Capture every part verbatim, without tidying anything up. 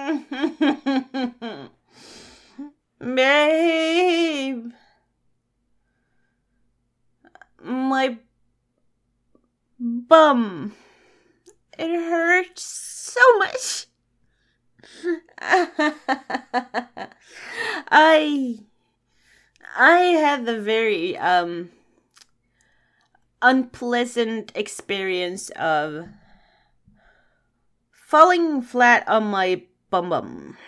Babe. My bum. It hurts so much. I I had the very um unpleasant experience of falling flat on my bum bum.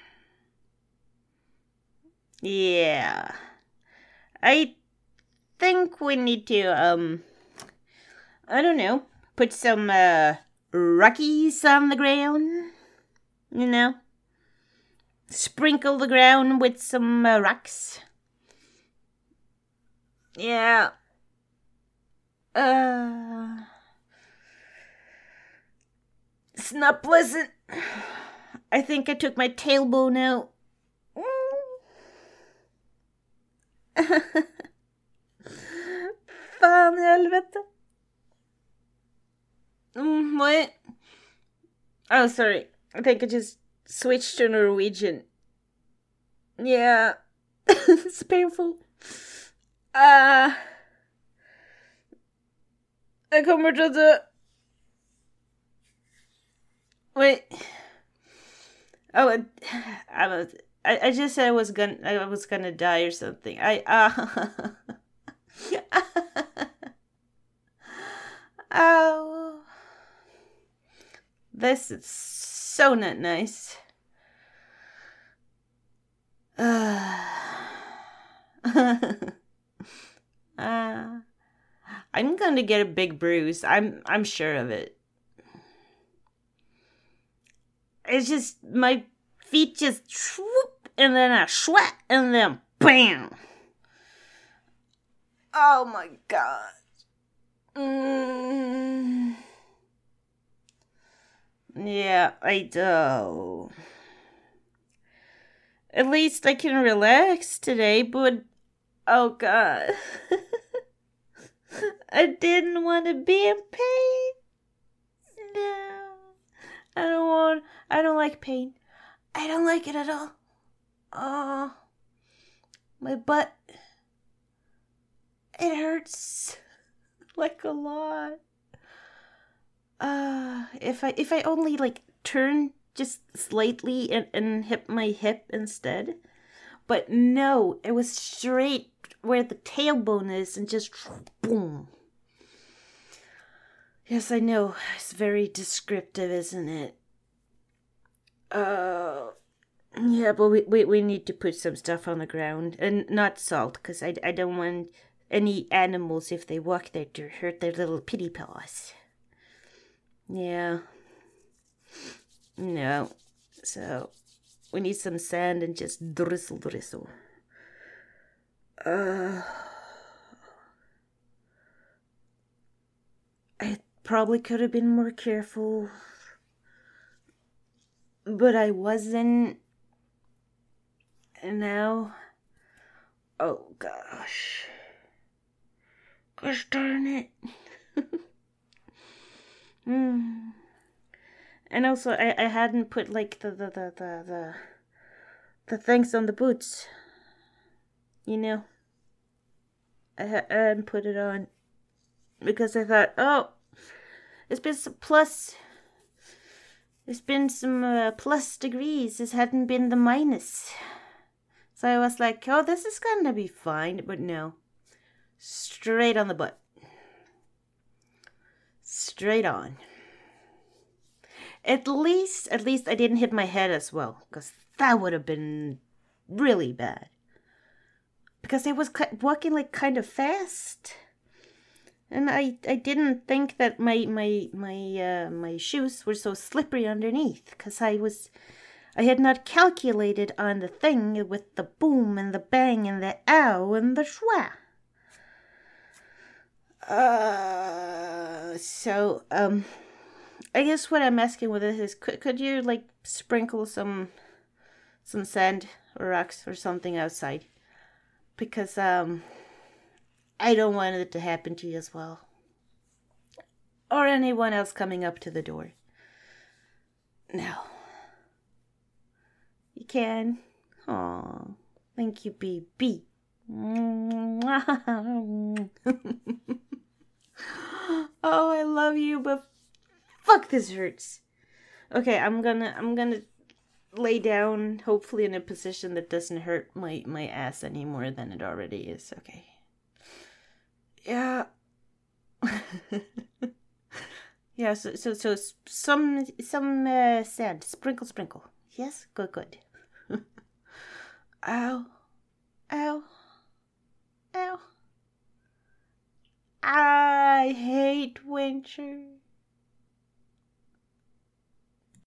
Yeah. I think we need to um I don't know, put some uh rockies on the ground. You know? Sprinkle the ground with some uh, rocks. Yeah. Uh, it's not pleasant. I think I took my tailbone out. Fan helvete. Mm, what? Oh, sorry. I think I just switched to Norwegian. Yeah. It's painful. Uh, jeg kommer til å dø. Wait. Oh, I, I was. I, I just said I was gonna. I was gonna die or something. I. Uh, oh. This is so not nice. Uh, uh, I'm gonna get a big bruise. I'm I'm sure of it. It's just my feet just swoop and then I sweat and then bam. Oh my god. Mm. Yeah, I do. At least I can relax today, but oh god. I didn't want to be in pain. No. I don't want I don't like pain. I don't like it at all. Oh. My butt. It hurts like a lot. Uh if I if I only like turn just slightly and, and hit my hip instead. But no, it was straight where the tailbone is and just boom. Yes, I know. It's very descriptive, isn't it? Uh, yeah, but we, we, we need to put some stuff on the ground. And not salt, because I, I don't want any animals, if they walk there, to hurt their little pitty paws. Yeah. No. So, we need some sand and just drizzle, drizzle. Uh, I probably could have been more careful. But I wasn't. And now. Oh gosh. Gosh darn it. mm. And also, I, I hadn't put like the, the, the, the, the, the things on the boots. You know? I, ha- I hadn't put it on. Because I thought, oh, it's been some plus. It's been some uh, plus degrees. This hadn't been the minus. So I was like, oh, this is gonna be fine. But no. Straight on the butt. Straight on. At least, at least I didn't hit my head as well. Because that would have been really bad. Because I was walking like kind of fast. And I, I didn't think that my my my uh, my shoes were so slippery underneath, because I was I had not calculated on the thing with the boom and the bang and the ow and the schwa. Uh, so um, I guess what I'm asking with this is, could could you like sprinkle some some sand or rocks or something outside, because um. I don't want it to happen to you as well. Or anyone else coming up to the door. No. You can. Aw, thank you, baby. Oh, I love you, but fuck, this hurts. Okay, I'm gonna, I'm gonna lay down, hopefully in a position that doesn't hurt my, my ass any more than it already is. Okay. Yeah. Yeah, so, so, so some, some uh, sand. Sprinkle, sprinkle. Yes? Good, good. Ow. Ow. Ow. I hate winter.